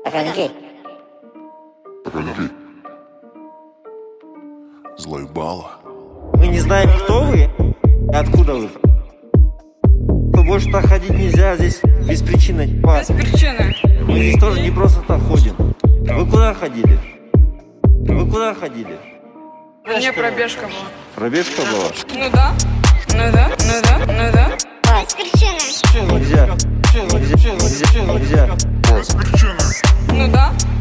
Охранники. Заебало. Мы не знаем, кто вы и откуда вы. Больше так ходить нельзя здесь без причины. Без причины. Мы здесь тоже не просто так ходим. Вы куда ходили? Вы куда ходили? Мне пробежка была. Пробежка была? Ну да. Ну да. Ну да. Ну да. Без причины. Нельзя. Нельзя. Нельзя. Без причины. Ну да.